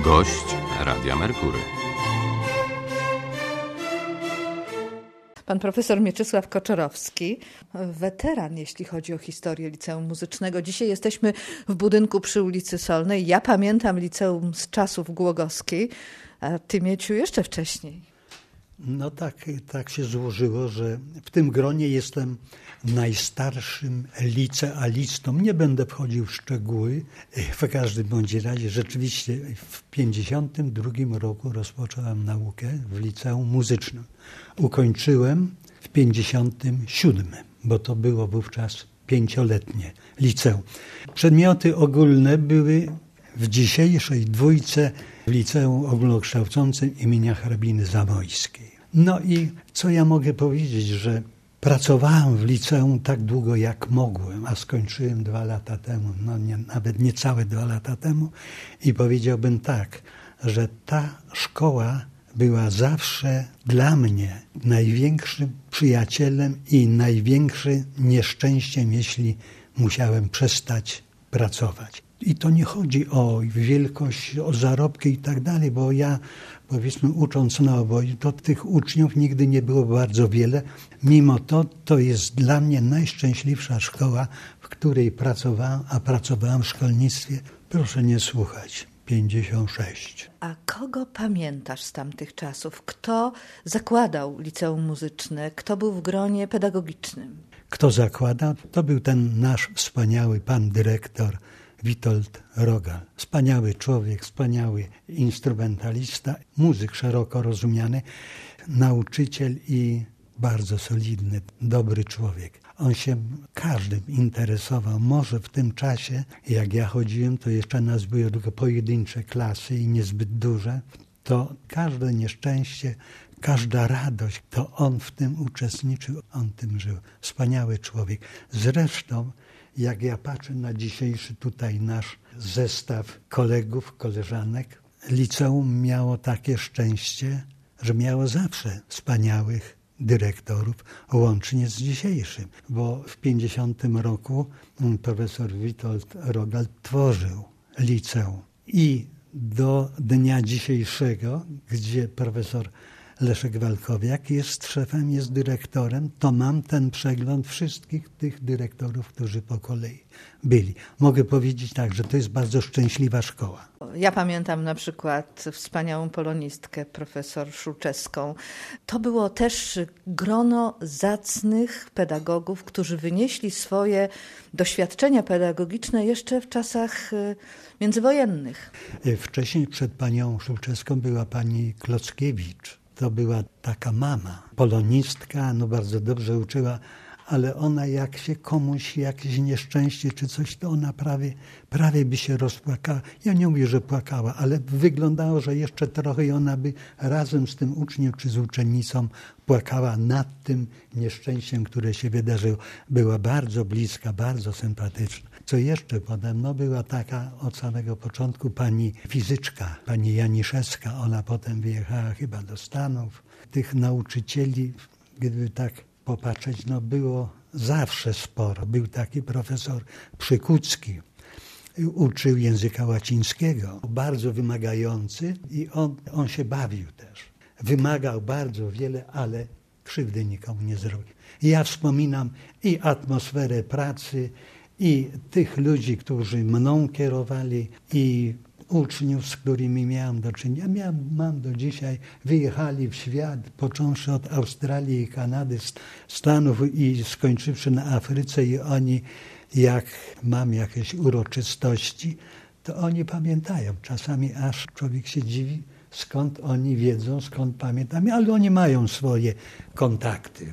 Gość Radia Merkury. Pan profesor Mieczysław Koczorowski, weteran, jeśli chodzi o historię Liceum Muzycznego. Dzisiaj jesteśmy w budynku przy ulicy Solnej. Ja pamiętam liceum z czasów Głogowskiej, a ty, Mieciu, jeszcze wcześniej. No tak się złożyło, że w tym gronie jestem najstarszym licealistą. Nie będę wchodził w szczegóły. W każdym bądź razie rzeczywiście w 1952 roku rozpocząłem naukę w liceum muzycznym. Ukończyłem w 1957, bo to było wówczas 5-letnie liceum. Przedmioty ogólne były w dzisiejszej dwójce w Liceum Ogólnokształcącym imienia hrabiny Zamojskiej. No i co ja mogę powiedzieć, że pracowałem w liceum tak długo jak mogłem, a skończyłem 2 lata temu, nawet niecałe 2 lata temu i powiedziałbym tak, że ta szkoła była zawsze dla mnie największym przyjacielem i największym nieszczęściem, jeśli musiałem przestać pracować. I to nie chodzi o wielkość, o zarobki i tak dalej, bo ja, powiedzmy, ucząc na obozie, to tych uczniów nigdy nie było bardzo wiele. Mimo to jest dla mnie najszczęśliwsza szkoła, w której pracowałem, a pracowałem w szkolnictwie, proszę nie słuchać, 56. A kogo pamiętasz z tamtych czasów? Kto zakładał liceum muzyczne? Kto był w gronie pedagogicznym? Kto zakładał? To był ten nasz wspaniały pan dyrektor Witold Rogal. Wspaniały człowiek, wspaniały instrumentalista, muzyk szeroko rozumiany, nauczyciel i bardzo solidny, dobry człowiek. On się każdym interesował. Może w tym czasie, jak ja chodziłem, to jeszcze nas były tylko pojedyncze klasy i niezbyt duże, to każde nieszczęście, każda radość, to on w tym uczestniczył, on tym żył. Wspaniały człowiek. Zresztą jak ja patrzę na dzisiejszy tutaj nasz zestaw kolegów, koleżanek, liceum miało takie szczęście, że miało zawsze wspaniałych dyrektorów, łącznie z dzisiejszym. Bo w 50 roku profesor Witold Rogal tworzył liceum. I do dnia dzisiejszego, gdzie profesor Leszek Walkowiak jest szefem, jest dyrektorem, to mam ten przegląd wszystkich tych dyrektorów, którzy po kolei byli. Mogę powiedzieć tak, że to jest bardzo szczęśliwa szkoła. Ja pamiętam na przykład wspaniałą polonistkę, profesor Szulczewską. To było też grono zacnych pedagogów, którzy wynieśli swoje doświadczenia pedagogiczne jeszcze w czasach międzywojennych. Wcześniej przed panią Szulczewską była pani Klockiewicz. To była taka mama, polonistka, bardzo dobrze uczyła, ale ona jak się komuś jakieś nieszczęście czy coś, to ona prawie by się rozpłakała. Ja nie mówię, że płakała, ale wyglądało, że jeszcze trochę i ona by razem z tym uczniem czy z uczennicą płakała nad tym nieszczęściem, które się wydarzyło. Była bardzo bliska, bardzo sympatyczna. Co jeszcze potem? Była taka od samego początku pani fizyczka, pani Janiszewska. Ona potem wyjechała chyba do Stanów. Tych nauczycieli, gdyby tak popatrzeć, było zawsze sporo. Był taki profesor Przykucki. Uczył języka łacińskiego. Bardzo wymagający i on się bawił też. Wymagał bardzo wiele, ale krzywdy nikomu nie zrobił. I ja wspominam i atmosferę pracy, i tych ludzi, którzy mną kierowali, i uczniów, z którymi miałem do czynienia. Mam do dzisiaj, wyjechali w świat, począwszy od Australii i Kanady, Stanów i skończywszy na Afryce, i oni, jak mam jakieś uroczystości, to oni pamiętają. Czasami aż człowiek się dziwi, skąd oni wiedzą, skąd pamiętam, ale oni mają swoje kontakty.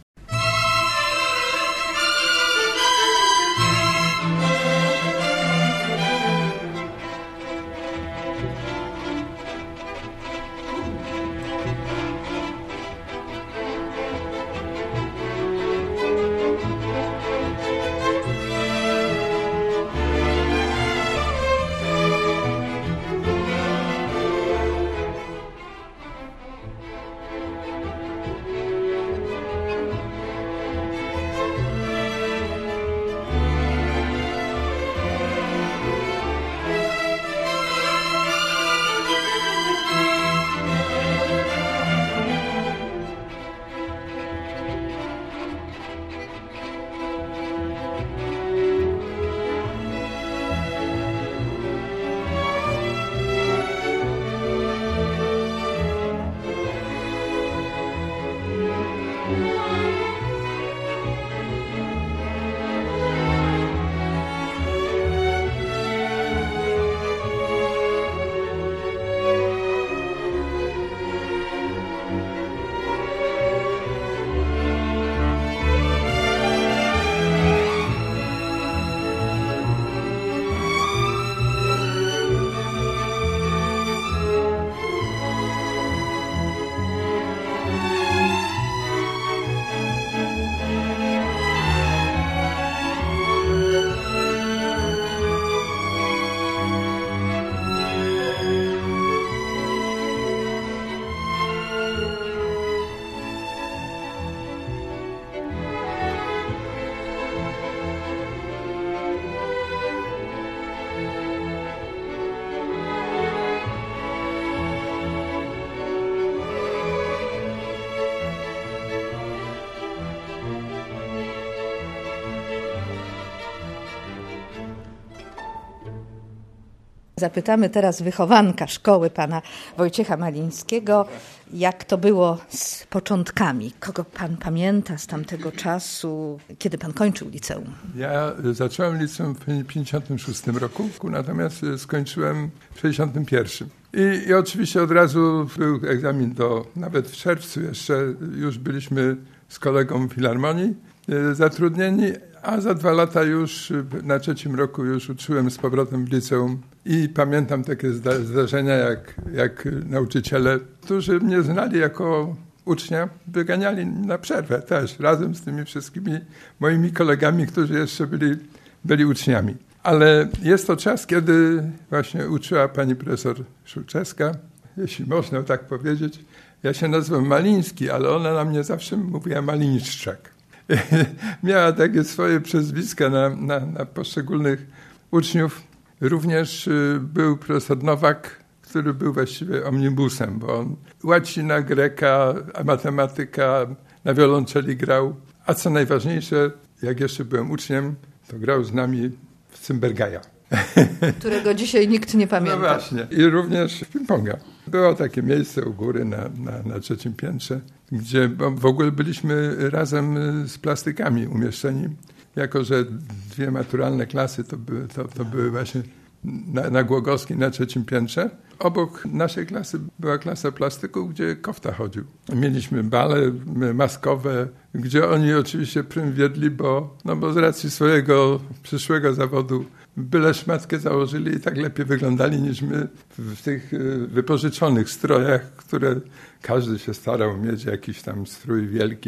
Zapytamy teraz wychowanka szkoły, pana Wojciecha Malińskiego, jak to było z początkami. Kogo pan pamięta z tamtego czasu, kiedy pan kończył liceum? Ja zacząłem liceum w 1956 roku, natomiast skończyłem w 1961. I oczywiście od razu był egzamin nawet w czerwcu jeszcze już byliśmy z kolegą w Filharmonii zatrudnieni, a za 2 lata już na 3. roku już uczyłem z powrotem w liceum i pamiętam takie zdarzenia, jak nauczyciele, którzy mnie znali jako ucznia, wyganiali na przerwę też razem z tymi wszystkimi moimi kolegami, którzy jeszcze byli uczniami. Ale jest to czas, kiedy właśnie uczyła pani profesor Szulczewska, jeśli można tak powiedzieć. Ja się nazywam Maliński, ale ona na mnie zawsze mówiła Malińszczak. Miała takie swoje przezwiska na poszczególnych uczniów. Również był profesor Nowak, który był właściwie omnibusem, bo on łacina, greka, matematyka, na wiolonczeli grał. A co najważniejsze, jak jeszcze byłem uczniem, to grał z nami w Cymbergaja. Którego dzisiaj nikt nie pamięta. No właśnie. I również w ping-ponga. Było takie miejsce u góry na 3. piętrze, gdzie w ogóle byliśmy razem z plastykami umieszczeni. Jako że 2 maturalne klasy to były właśnie na Głogowskiej na 3. piętrze. Obok naszej klasy była klasa plastyków, gdzie Kofta chodził. Mieliśmy bale maskowe, gdzie oni oczywiście prym wiedli, bo z racji swojego przyszłego zawodu byle szmatkę założyli i tak lepiej wyglądali niż my w tych wypożyczonych strojach, które każdy się starał mieć jakiś tam strój wielki.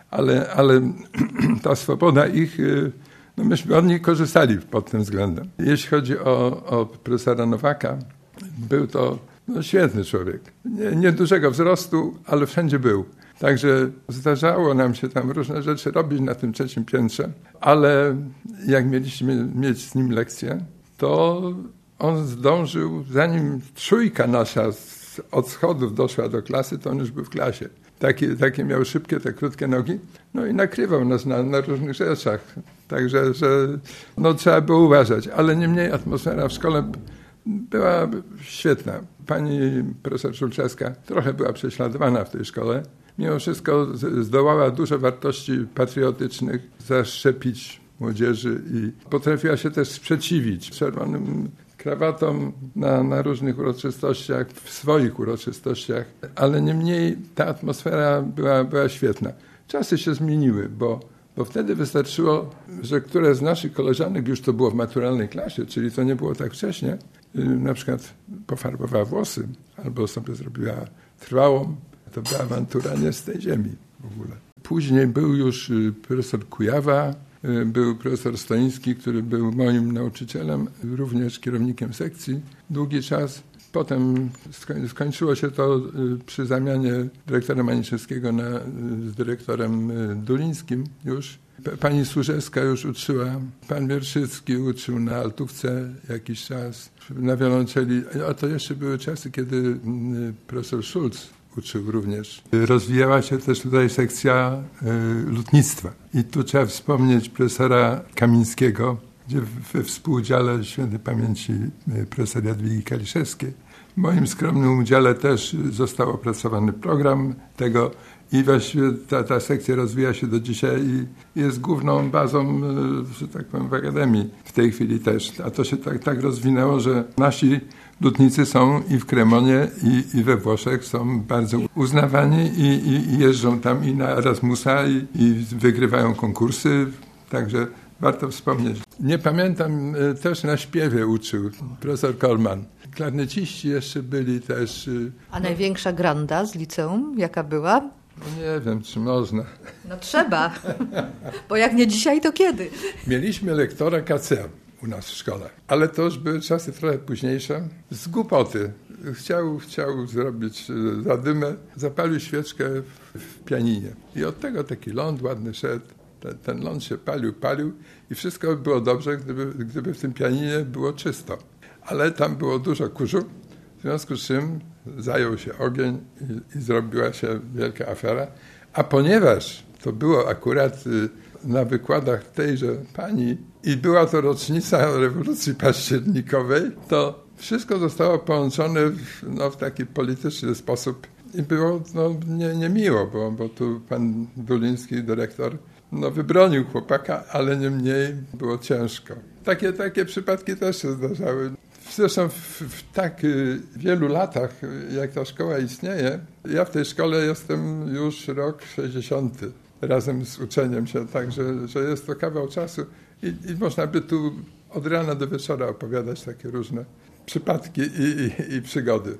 Ale ta swoboda ich, myśmy od nich korzystali pod tym względem. Jeśli chodzi o profesora Nowaka, był to świetny człowiek. Nie dużego wzrostu, ale wszędzie był. Także zdarzało nam się tam różne rzeczy robić na tym 3. piętrze, ale jak mieliśmy mieć z nim lekcję, to on zdążył, zanim 3 nasza od schodów doszła do klasy, to on już był w klasie. Takie miał szybkie, te krótkie nogi, i nakrywał nas na różnych rzeczach. Także że trzeba było uważać, ale niemniej atmosfera w szkole była świetna. Pani profesor Szulczewska trochę była prześladowana w tej szkole. Mimo wszystko zdołała dużo wartości patriotycznych zaszczepić młodzieży i potrafiła się też sprzeciwić czerwonym krawatom na różnych uroczystościach, w swoich uroczystościach, ale niemniej ta atmosfera była świetna. Czasy się zmieniły, bo wtedy wystarczyło, że któraś z naszych koleżanek już to było w maturalnej klasie, czyli to nie było tak wcześnie, na przykład pofarbowała włosy albo sobie zrobiła trwałą. To była awantura nie z tej ziemi w ogóle. Później był już profesor Kujawa, był profesor Stoiński, który był moim nauczycielem, również kierownikiem sekcji długi czas. Potem skończyło się to przy zamianie dyrektora Maniszewskiego z dyrektorem Dulińskim już. Pani Służewska już uczyła, pan Wierszycki uczył na altówce jakiś czas, na wiolonczeli, a to jeszcze były czasy, kiedy profesor Schulz uczył również. Rozwijała się też tutaj sekcja lutnictwa. I tu trzeba wspomnieć profesora Kamińskiego, gdzie we współudziale świętej pamięci profesor Jadwigi Kaliszewskiej. W moim skromnym udziale też został opracowany program tego i właściwie ta sekcja rozwija się do dzisiaj i jest główną bazą, że tak powiem, w Akademii w tej chwili też. A to się tak rozwinęło, że nasi lutnicy są i w Cremonie, i we Włoszech są bardzo uznawani i jeżdżą tam i na Erasmusa i wygrywają konkursy, także warto wspomnieć. Nie pamiętam, też na śpiewie uczył profesor Kolman. Klarneciści jeszcze byli też. A największa granda z liceum, jaka była? Nie wiem, czy można. No trzeba, bo jak nie dzisiaj, to kiedy? Mieliśmy lektora KC u nas w szkole, ale to już były czasy trochę późniejsze. Z głupoty. Chciał zrobić zadymę, zapalił świeczkę w pianinie. I od tego taki ląd ładny szedł. Ten ląd się palił i wszystko by było dobrze, gdyby w tym pianinie było czysto. Ale tam było dużo kurzu, w związku z czym zajął się ogień i zrobiła się wielka afera. A ponieważ to było akurat na wykładach tejże pani i była to rocznica rewolucji październikowej, to Wszystko zostało połączone w taki polityczny sposób i było niemiło, bo tu pan Duliński, dyrektor, wybronił chłopaka, ale niemniej było ciężko. Takie przypadki też się zdarzały. Zresztą w tak wielu latach, jak ta szkoła istnieje, ja w tej szkole jestem już rok 60. razem z uczeniem się, także że jest to kawał czasu i można by tu od rana do wieczora opowiadać takie różne przypadki i przygody.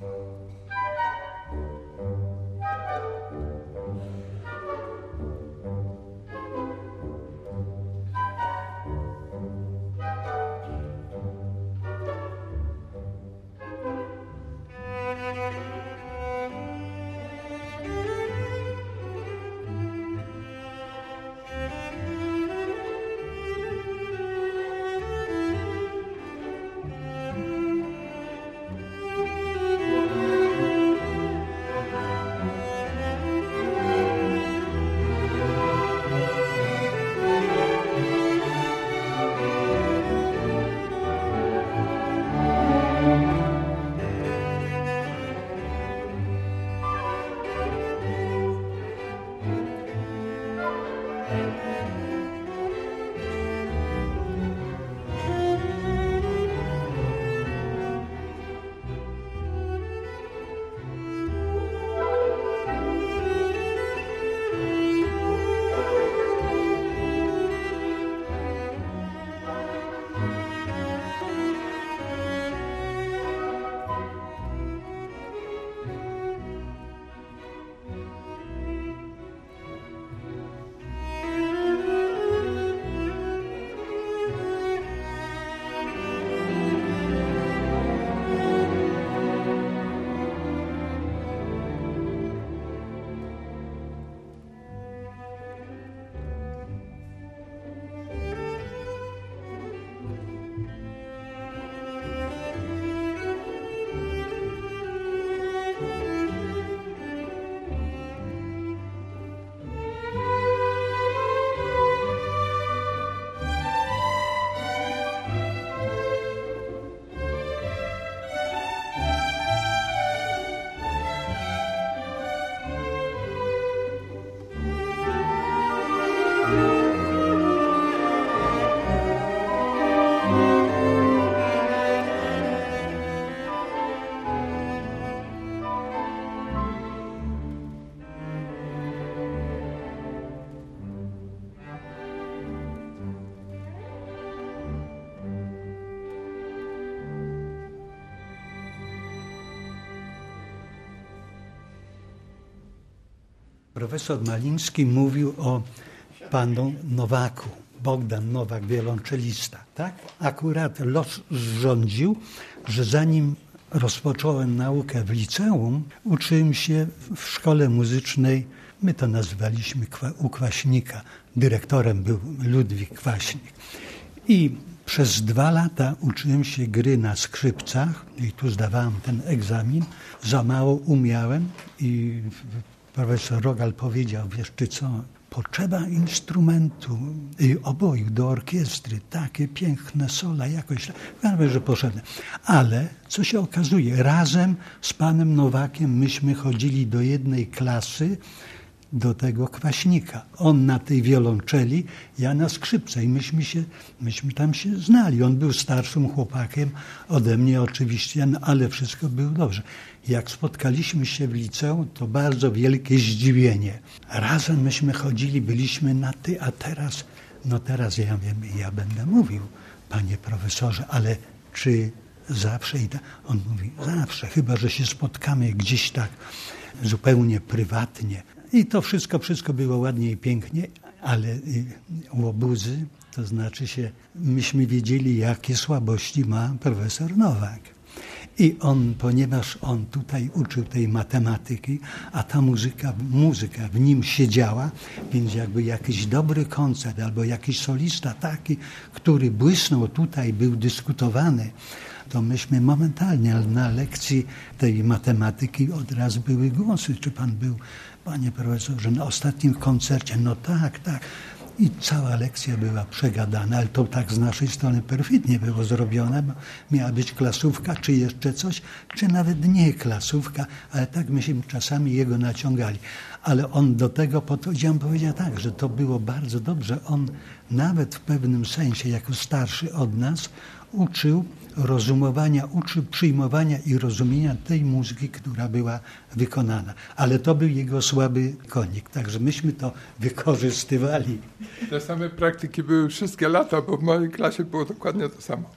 Profesor Maliński mówił o panu Nowaku, Bogdan Nowak, wiolonczelista. Tak? Akurat los zrządził, że zanim rozpocząłem naukę w liceum, uczyłem się w szkole muzycznej, my to nazywaliśmy u Kwaśnika, dyrektorem był Ludwik Kwaśnik. I przez 2 lata uczyłem się gry na skrzypcach i tu zdawałem ten egzamin. Za mało umiałem i profesor Rogal powiedział, wiesz ty co, potrzeba instrumentu, oboju do orkiestry, takie piękne sola, jakoś, wiem, że poszedłem. Ale co się okazuje, razem z panem Nowakiem myśmy chodzili do jednej klasy, do tego Kwaśnika. On na tej wiolonczeli, ja na skrzypce i myśmy tam się znali. On był starszym chłopakiem ode mnie oczywiście, ale wszystko było dobrze. Jak spotkaliśmy się w liceum, to bardzo wielkie zdziwienie. Razem myśmy chodzili, byliśmy na ty, a teraz, teraz ja wiem, ja będę mówił, panie profesorze, ale czy zawsze? I on mówi, zawsze, chyba że się spotkamy gdzieś tak zupełnie prywatnie. I to wszystko było ładnie i pięknie, ale łobuzy, to znaczy się, myśmy wiedzieli, jakie słabości ma profesor Nowak. I on, ponieważ on tutaj uczył tej matematyki, a ta muzyka w nim siedziała, więc jakby jakiś dobry koncert albo jakiś solista taki, który błysnął tutaj, był dyskutowany, to myśmy momentalnie na lekcji tej matematyki od razu były głosy. Czy pan był, panie profesorze, na ostatnim koncercie? No tak. i cała lekcja była przegadana, ale to tak z naszej strony perfidnie było zrobione, bo miała być klasówka, czy jeszcze coś, czy nawet nie klasówka, ale tak myśmy czasami jego naciągali. Ale on do tego podchodził, powiedział tak, że to było bardzo dobrze. On nawet w pewnym sensie, jako starszy od nas, uczył rozumowania, uczył przyjmowania i rozumienia tej muzyki, która była wykonana. Ale to był jego słaby konik, także myśmy to wykorzystywali. Te same praktyki były wszystkie lata, bo w mojej klasie było dokładnie to samo.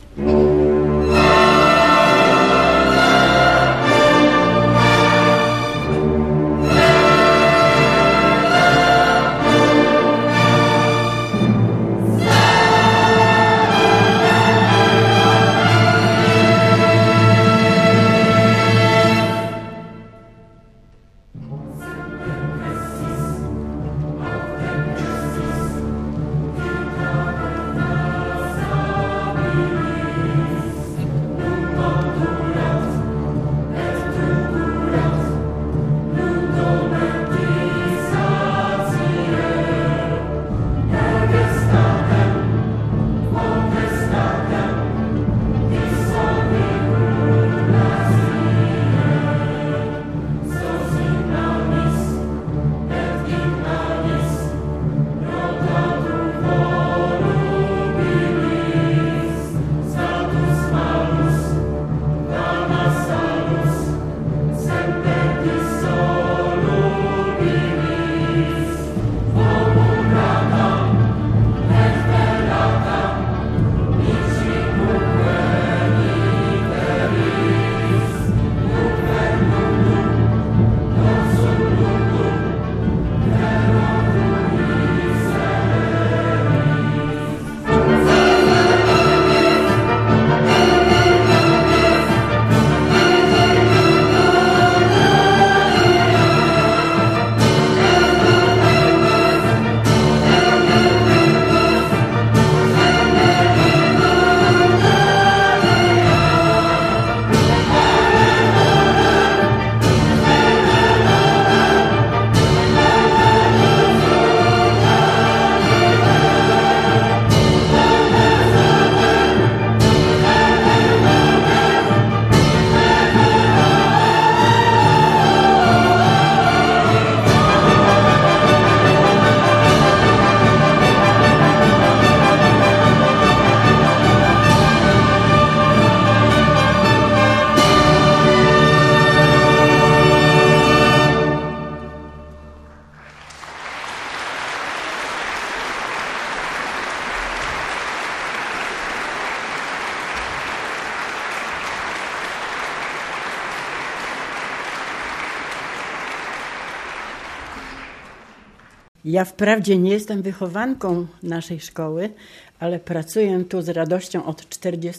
Ja wprawdzie nie jestem wychowanką naszej szkoły, ale pracuję tu z radością od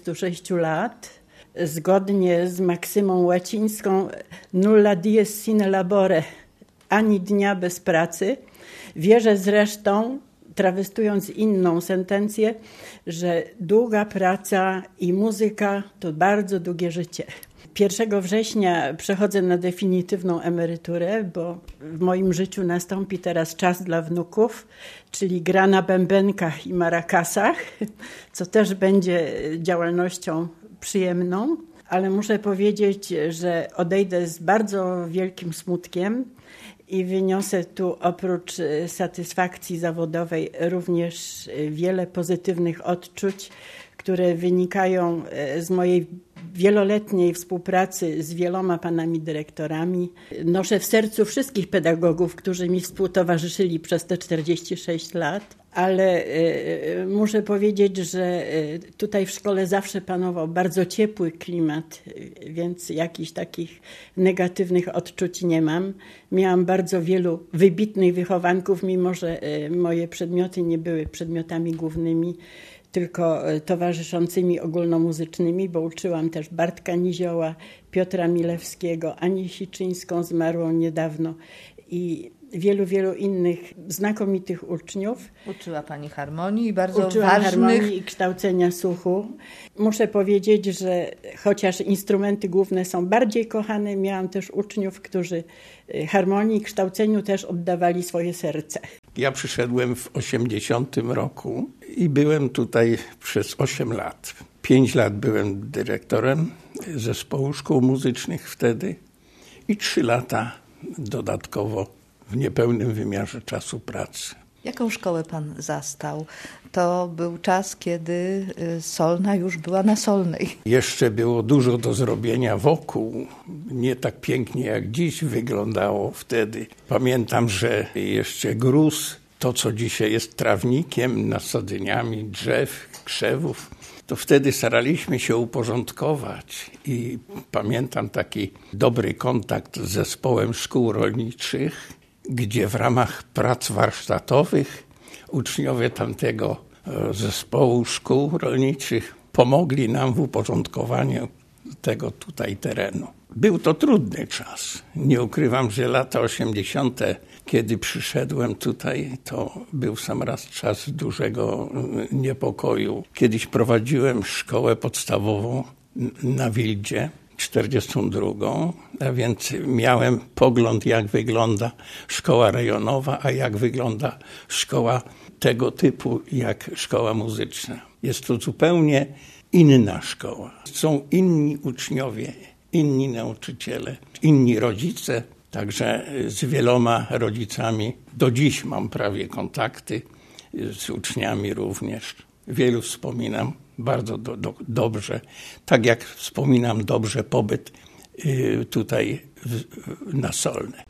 46 lat. Zgodnie z maksymą łacińską nulla dies sine labore, ani dnia bez pracy. Wierzę zresztą, trawestując inną sentencję, że długa praca i muzyka to bardzo długie życie. 1 września przechodzę na definitywną emeryturę, bo w moim życiu nastąpi teraz czas dla wnuków, czyli gra na bębenkach i marakasach, co też będzie działalnością przyjemną, ale muszę powiedzieć, że odejdę z bardzo wielkim smutkiem i wyniosę tu oprócz satysfakcji zawodowej również wiele pozytywnych odczuć, które wynikają z mojej wieloletniej współpracy z wieloma panami dyrektorami. Noszę w sercu wszystkich pedagogów, którzy mi współtowarzyszyli przez te 46 lat, ale muszę powiedzieć, że tutaj w szkole zawsze panował bardzo ciepły klimat, więc jakichś takich negatywnych odczuć nie mam. Miałam bardzo wielu wybitnych wychowanków, mimo że moje przedmioty nie były przedmiotami głównymi, tylko towarzyszącymi ogólnomuzycznymi, bo uczyłam też Bartka Nizioła, Piotra Milewskiego, Anię Siczyńską, zmarłą niedawno, i wielu innych znakomitych uczniów. Uczyła Pani harmonii i bardzo Uczyłam ważnych... harmonii i kształcenia słuchu. Muszę powiedzieć, że chociaż instrumenty główne są bardziej kochane, miałam też uczniów, którzy harmonii i kształceniu też oddawali swoje serce. Ja przyszedłem w 80 roku i byłem tutaj przez 8 lat. 5 lat byłem dyrektorem zespołu szkół muzycznych wtedy i 3 lata dodatkowo w niepełnym wymiarze czasu pracy. Jaką szkołę pan zastał? To był czas, kiedy Solna już była na Solnej. Jeszcze było dużo do zrobienia wokół. Nie tak pięknie jak dziś wyglądało wtedy. Pamiętam, że jeszcze gruz, to co dzisiaj jest trawnikiem, nasadzeniami drzew, krzewów, to wtedy staraliśmy się uporządkować i pamiętam taki dobry kontakt z zespołem szkół rolniczych, gdzie w ramach prac warsztatowych uczniowie tamtego zespołu szkół rolniczych pomogli nam w uporządkowaniu tego tutaj terenu. Był to trudny czas. Nie ukrywam, że lata 80., kiedy przyszedłem tutaj, to był w sam raz czas dużego niepokoju. Kiedyś prowadziłem szkołę podstawową na Wildzie, 42, a więc miałem pogląd, jak wygląda szkoła rejonowa, a jak wygląda szkoła tego typu, jak szkoła muzyczna. Jest to zupełnie inna szkoła. Są inni uczniowie, inni nauczyciele, inni rodzice, także z wieloma rodzicami do dziś mam prawie kontakty, z uczniami również. Wielu wspominam bardzo dobrze, tak jak wspominam dobrze pobyt tutaj na Solnej.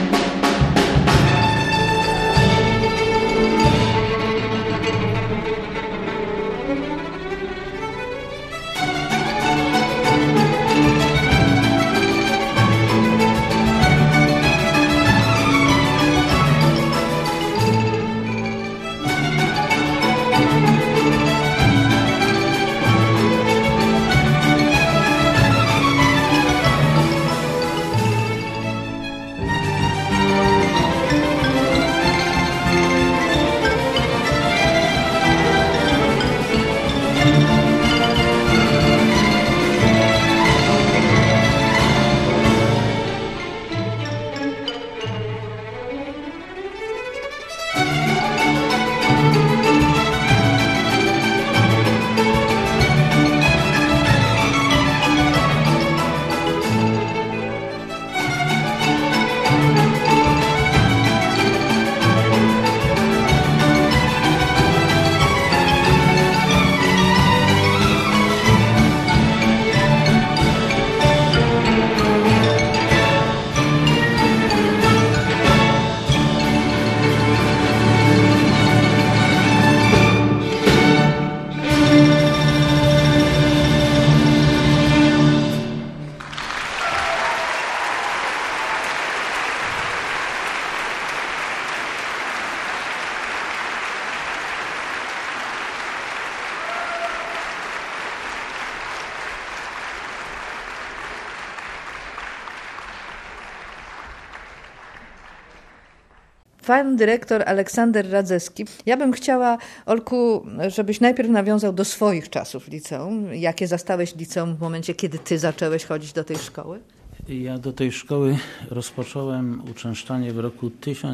Pan dyrektor Aleksander Radzewski. Ja bym chciała, Olku, żebyś najpierw nawiązał do swoich czasów w liceum. Jakie zastałeś liceum w momencie, kiedy ty zacząłeś chodzić do tej szkoły? Ja do tej szkoły rozpocząłem uczęszczanie w roku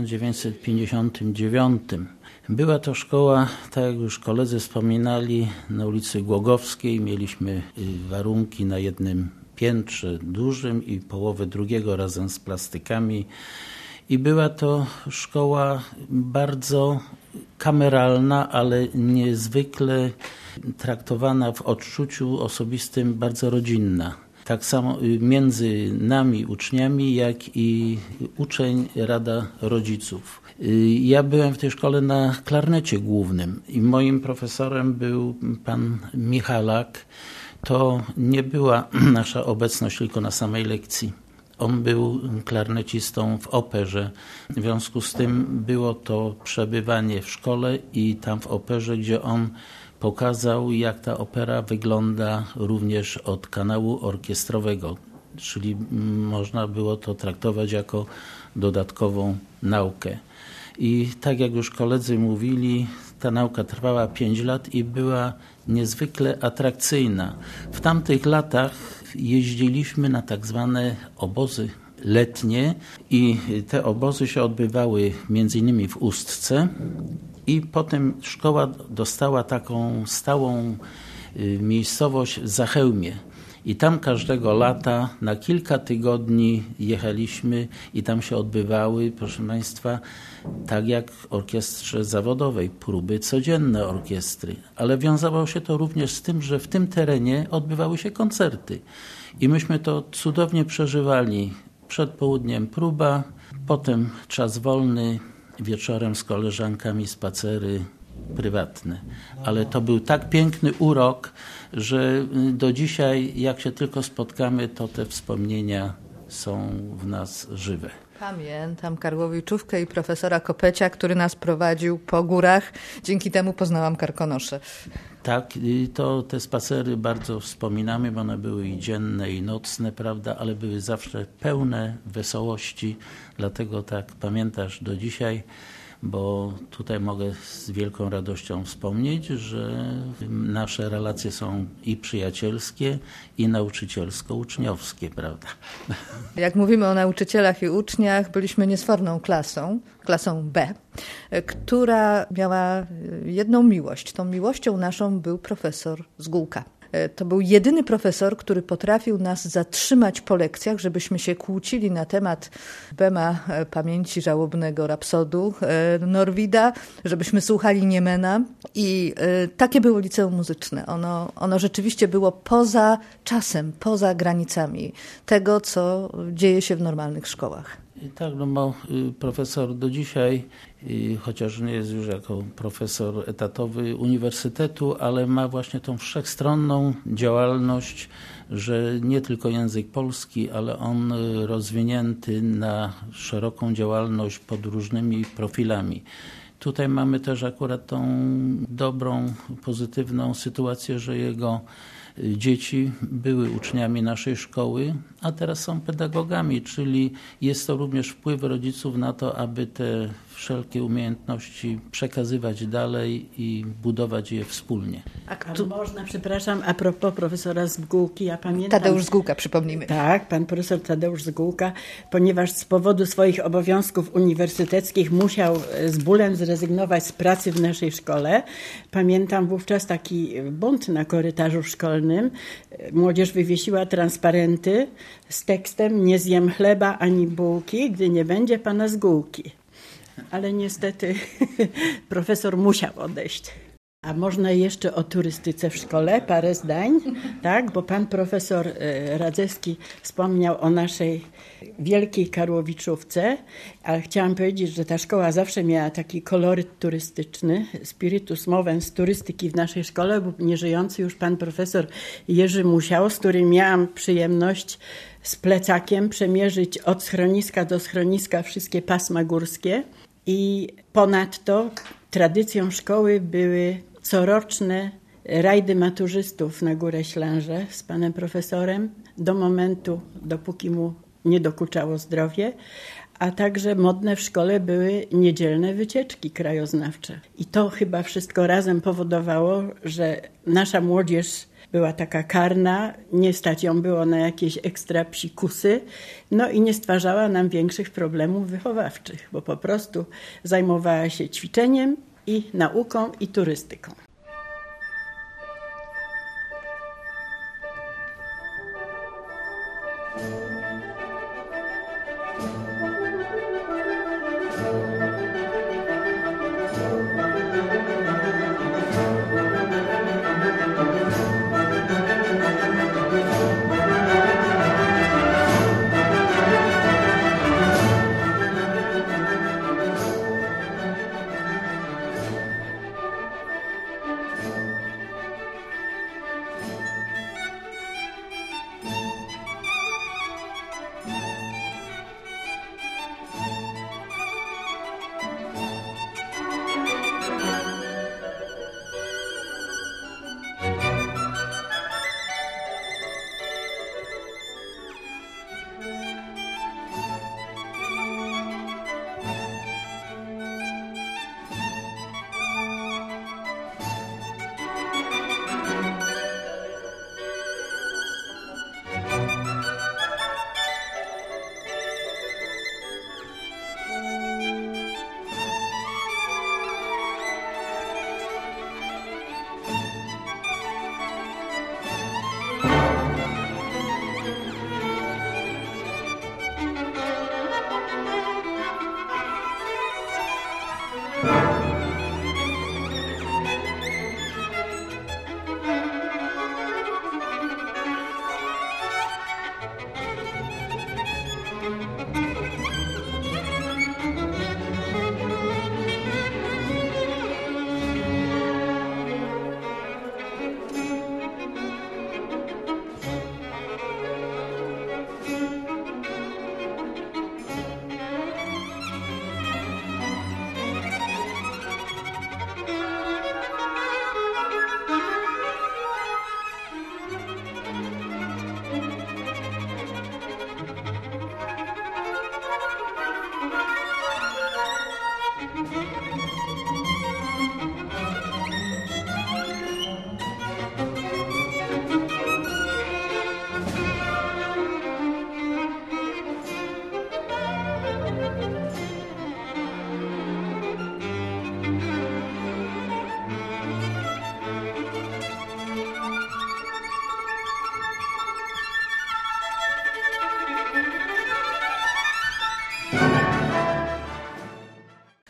1959. Była to szkoła, tak jak już koledzy wspominali, na ulicy Głogowskiej. Mieliśmy warunki na jednym piętrze dużym i połowę drugiego razem z plastykami. I była to szkoła bardzo kameralna, ale niezwykle traktowana w odczuciu osobistym, bardzo rodzinna. Tak samo między nami, uczniami, jak i uczeń, rada rodziców. Ja byłem w tej szkole na klarnecie głównym i moim profesorem był pan Michalak. To nie była nasza obecność tylko na samej lekcji. On był klarnecistą w operze. W związku z tym było to przebywanie w szkole i tam w operze, gdzie on pokazał, jak ta opera wygląda również od kanału orkiestrowego. Czyli można było to traktować jako dodatkową naukę. I tak jak już koledzy mówili, ta nauka trwała 5 lat i była niezwykle atrakcyjna. W tamtych latach jeździliśmy na tak zwane obozy letnie i te obozy się odbywały między innymi w Ustce i potem szkoła dostała taką stałą miejscowość Zachełmie. I tam każdego lata na kilka tygodni jechaliśmy i tam się odbywały, proszę Państwa, tak jak w orkiestrze zawodowej, próby codzienne orkiestry. Ale wiązało się to również z tym, że w tym terenie odbywały się koncerty. I myśmy to cudownie przeżywali. Przed południem próba, potem czas wolny, wieczorem z koleżankami spacery prywatne. Ale to był tak piękny urok, że do dzisiaj, jak się tylko spotkamy, to te wspomnienia są w nas żywe. Pamiętam Karłowiczówkę i profesora Kopecia, który nas prowadził po górach. Dzięki temu poznałam Karkonosze. Tak, to te spacery bardzo wspominamy, bo one były i dzienne, i nocne, prawda, ale były zawsze pełne wesołości, dlatego tak pamiętasz do dzisiaj, bo tutaj mogę z wielką radością wspomnieć, że nasze relacje są i przyjacielskie, i nauczycielsko-uczniowskie, prawda? Jak mówimy o nauczycielach i uczniach, byliśmy niesforną klasą B, która miała jedną miłość. Tą miłością naszą był profesor Zgółka. To był jedyny profesor, który potrafił nas zatrzymać po lekcjach, żebyśmy się kłócili na temat Bema pamięci żałobnego rapsodu Norwida, żebyśmy słuchali Niemena i takie było liceum muzyczne. Ono rzeczywiście było poza czasem, poza granicami tego, co dzieje się w normalnych szkołach. Tak, no bo profesor do dzisiaj, chociaż nie jest już jako profesor etatowy uniwersytetu, ale ma właśnie tą wszechstronną działalność, że nie tylko język polski, ale on rozwinięty na szeroką działalność pod różnymi profilami. Tutaj mamy też akurat tą dobrą, pozytywną sytuację, że jego dzieci były uczniami naszej szkoły, a teraz są pedagogami, czyli jest to również wpływ rodziców na to, aby te wszelkie umiejętności przekazywać dalej i budować je wspólnie. Można, przepraszam, a propos profesora Zgółki, ja pamiętam... Tadeusz Zgółka, przypomnijmy. Tak, pan profesor Tadeusz Zgółka, ponieważ z powodu swoich obowiązków uniwersyteckich musiał z bólem zrezygnować z pracy w naszej szkole. Pamiętam wówczas taki bunt na korytarzu szkolnym. Młodzież wywiesiła transparenty z tekstem: nie zjem chleba ani bułki, gdy nie będzie pana Zgółki. Ale niestety profesor musiał odejść. A można jeszcze o turystyce w szkole parę zdań, tak? Bo pan profesor Radzewski wspomniał o naszej wielkiej Karłowiczówce, ale chciałam powiedzieć, że ta szkoła zawsze miała taki koloryt turystyczny, spiritus movens turystyki w naszej szkole, bo nieżyjący już pan profesor Jerzy Musiał, z którym miałam przyjemność z plecakiem przemierzyć od schroniska do schroniska wszystkie pasma górskie. I ponadto tradycją szkoły były coroczne rajdy maturzystów na Górę Ślęże z panem profesorem do momentu, dopóki mu nie dokuczało zdrowie, a także modne w szkole były niedzielne wycieczki krajoznawcze. I to chyba wszystko razem powodowało, że nasza młodzież była taka karna, nie stać ją było na jakieś ekstra psikusy, no i nie stwarzała nam większych problemów wychowawczych, bo po prostu zajmowała się ćwiczeniem i nauką i turystyką.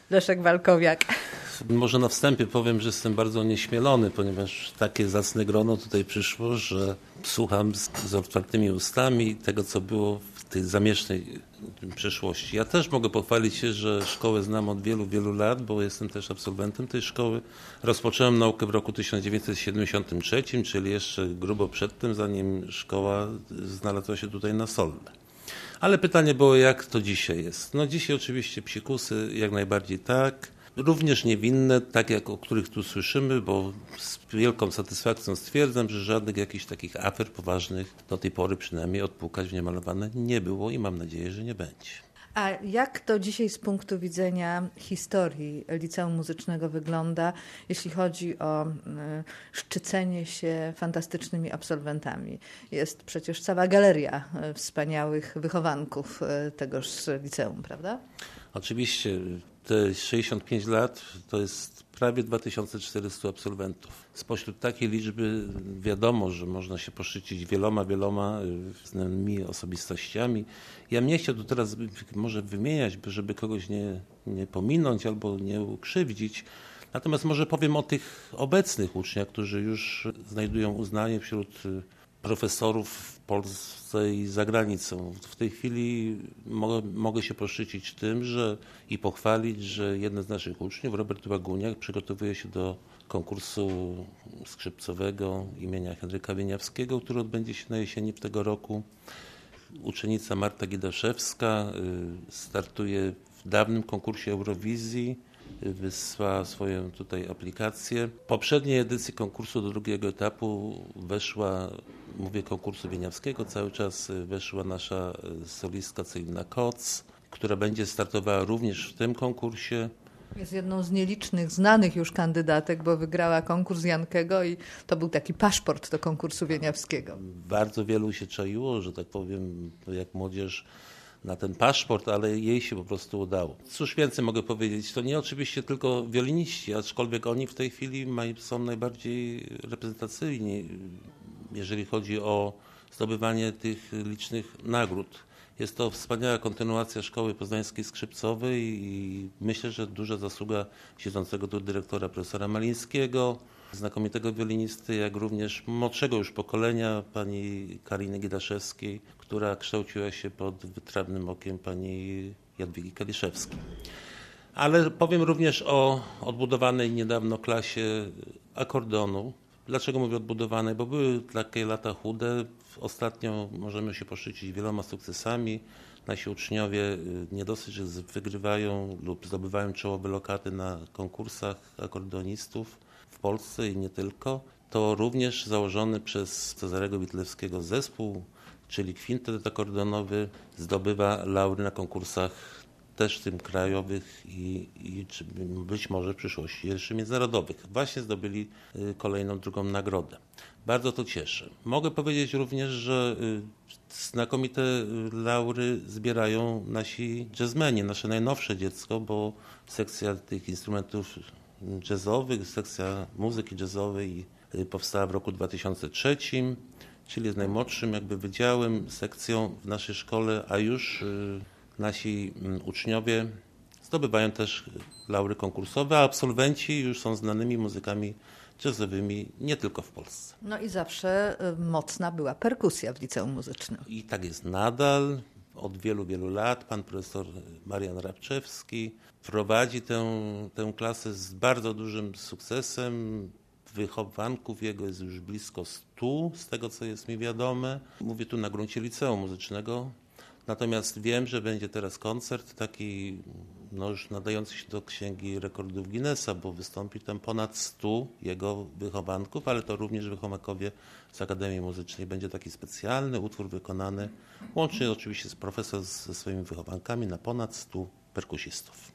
Leszek Walkowiak. Może na wstępie powiem, że jestem bardzo nieśmielony, ponieważ takie zacne grono tutaj przyszło, że słucham z otwartymi ustami tego, co było w tej zamiesznej przeszłości. Ja też mogę pochwalić się, że szkołę znam od wielu, wielu lat, bo jestem też absolwentem tej szkoły. Rozpocząłem naukę w roku 1973, czyli jeszcze grubo przed tym, zanim szkoła znalazła się tutaj na Solne. Ale pytanie było, jak to dzisiaj jest? No dzisiaj oczywiście psikusy, jak najbardziej tak. Również niewinne, tak jak o których tu słyszymy, bo z wielką satysfakcją stwierdzam, że żadnych jakichś takich afer poważnych do tej pory przynajmniej odpukać w niemalowane nie było i mam nadzieję, że nie będzie. A jak to dzisiaj z punktu widzenia historii Liceum Muzycznego wygląda, jeśli chodzi o szczycenie się fantastycznymi absolwentami? Jest przecież cała galeria wspaniałych wychowanków tegoż liceum, prawda? Oczywiście te 65 lat to jest prawie 2400 absolwentów. Spośród takiej liczby wiadomo, że można się poszczycić wieloma znanymi osobistościami. Ja nie chciał tu teraz może wymieniać, żeby kogoś nie pominąć albo nie ukrzywdzić. Natomiast może powiem o tych obecnych uczniach, którzy już znajdują uznanie wśród profesorów w Polsce i za granicą. W tej chwili mogę się poszczycić tym, i pochwalić, że jeden z naszych uczniów, Robert Łaguniak, przygotowuje się do konkursu skrzypcowego imienia Henryka Wieniawskiego, który odbędzie się na jesieni tego roku. Uczennica Marta Gidaszewska startuje w dawnym konkursie Eurowizji, wysłała swoją tutaj aplikację. W poprzedniej edycji konkursu do drugiego etapu weszła, mówię konkursu Wieniawskiego, cały czas weszła nasza solistka Celina Koc, która będzie startowała również w tym konkursie. Jest jedną z nielicznych znanych już kandydatek, bo wygrała konkurs Jankego i to był taki paszport do konkursu Wieniawskiego. Bardzo wielu się czaiło, że tak powiem, jak młodzież na ten paszport, ale jej się po prostu udało. Cóż więcej mogę powiedzieć, to nie oczywiście tylko wioliniści, aczkolwiek oni w tej chwili są najbardziej reprezentacyjni, jeżeli chodzi o zdobywanie tych licznych nagród. Jest to wspaniała kontynuacja Szkoły Poznańskiej Skrzypcowej i myślę, że duża zasługa siedzącego tu dyrektora profesora Malińskiego, znakomitego wiolinisty, jak również młodszego już pokolenia pani Kariny Gidaszewskiej, która kształciła się pod wytrawnym okiem pani Jadwigi Kaliszewskiej. Ale powiem również o odbudowanej niedawno klasie akordeonu. Dlaczego mówię odbudowanej? Bo były takie lata chude. Ostatnio możemy się poszczycić wieloma sukcesami. Nasi uczniowie nie dosyć, że wygrywają lub zdobywają czołowe lokaty na konkursach akordeonistów w Polsce i nie tylko, to również założony przez Cezarego Witlewskiego zespół, czyli kwintet akordeonowy, zdobywa laury na konkursach też tym krajowych i być może w przyszłości jeszcze międzynarodowych. Właśnie zdobyli kolejną, drugą nagrodę. Bardzo to cieszy. Mogę powiedzieć również, że znakomite laury zbierają nasi jazzmeni, nasze najnowsze dziecko, bo sekcja tych instrumentów jazzowych, sekcja muzyki jazzowej powstała w roku 2003, czyli jest najmłodszym wydziałem, sekcją w naszej szkole, a już nasi uczniowie zdobywają też laury konkursowe, a absolwenci już są znanymi muzykami jazzowymi nie tylko w Polsce. No i zawsze mocna była perkusja w liceum muzycznym. I tak jest nadal. Od wielu, wielu lat pan profesor Marian Rabczewski prowadzi tę klasę z bardzo dużym sukcesem. Wychowanków jego jest już blisko 100, z tego co jest mi wiadome. Mówię tu na gruncie liceum muzycznego. Natomiast wiem, że będzie teraz koncert taki już nadający się do Księgi Rekordów Guinnessa, bo wystąpi tam ponad 100 jego wychowanków, ale to również wychowankowie z Akademii Muzycznej. Będzie taki specjalny utwór wykonany, łącznie oczywiście z profesor ze swoimi wychowankami, na ponad 100 perkusistów.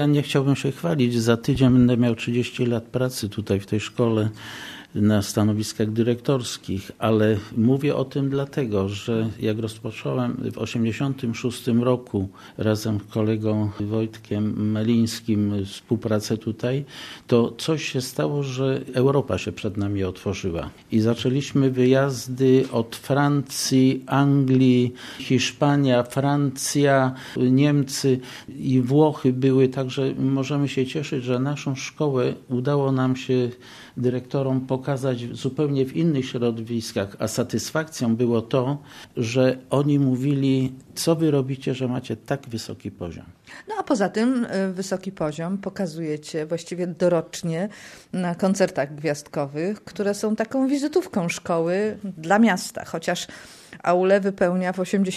ja nie chciałbym się chwalić. Za tydzień będę miał 30 lat pracy tutaj w tej szkole na stanowiskach dyrektorskich, ale mówię o tym dlatego, że jak rozpocząłem w 1986 roku razem z kolegą Wojtkiem Melińskim współpracę tutaj, to coś się stało, że Europa się przed nami otworzyła i zaczęliśmy wyjazdy od Francji, Anglii, Hiszpania, Francja, Niemcy i Włochy były, także możemy się cieszyć, że naszą szkołę udało nam się dyrektorom pokazać zupełnie w innych środowiskach, a satysfakcją było to, że oni mówili, co wy robicie, że macie tak wysoki poziom. No a poza tym wysoki poziom pokazujecie właściwie dorocznie na koncertach gwiazdkowych, które są taką wizytówką szkoły dla miasta, chociaż aulę wypełnia w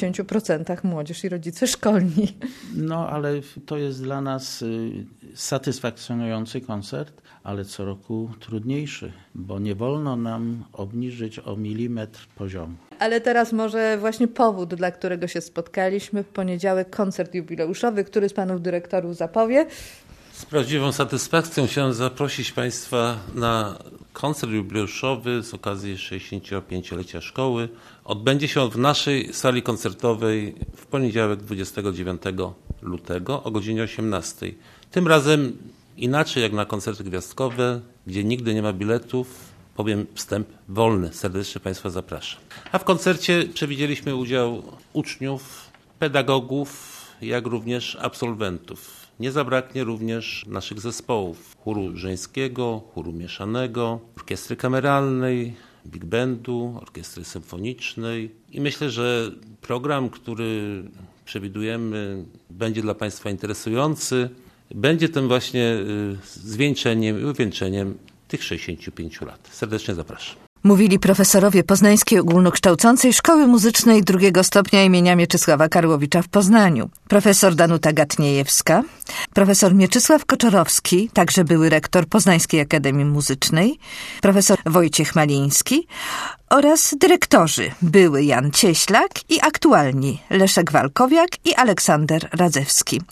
80% młodzież i rodzice szkolni. No ale to jest dla nas satysfakcjonujący koncert, ale co roku trudniejszy, bo nie wolno nam obniżyć o milimetr poziomu. Ale teraz może właśnie powód, dla którego się spotkaliśmy. W poniedziałek koncert jubileuszowy, który z panów dyrektorów zapowie. Z prawdziwą satysfakcją chciałem zaprosić Państwa na koncert jubileuszowy z okazji 65-lecia szkoły. Odbędzie się on w naszej sali koncertowej w poniedziałek 29 lutego o godzinie 18. Tym razem inaczej jak na koncerty gwiazdkowe, gdzie nigdy nie ma biletów, powiem wstęp wolny. Serdecznie Państwa zapraszam. A w koncercie przewidzieliśmy udział uczniów, pedagogów, jak również absolwentów. Nie zabraknie również naszych zespołów chóru żeńskiego, chóru mieszanego, orkiestry kameralnej, big bandu, orkiestry symfonicznej. I myślę, że program, który przewidujemy, będzie dla Państwa interesujący. Będzie tym właśnie zwieńczeniem i uwieńczeniem tych 65 lat. Serdecznie zapraszam. Mówili profesorowie Poznańskiej Ogólnokształcącej Szkoły Muzycznej II stopnia imienia Mieczysława Karłowicza w Poznaniu. Profesor Danuta Gatniejewska, profesor Mieczysław Koczorowski, także były rektor Poznańskiej Akademii Muzycznej, profesor Wojciech Maliński oraz dyrektorzy były Jan Cieślak i aktualni Leszek Walkowiak i Aleksander Radzewski.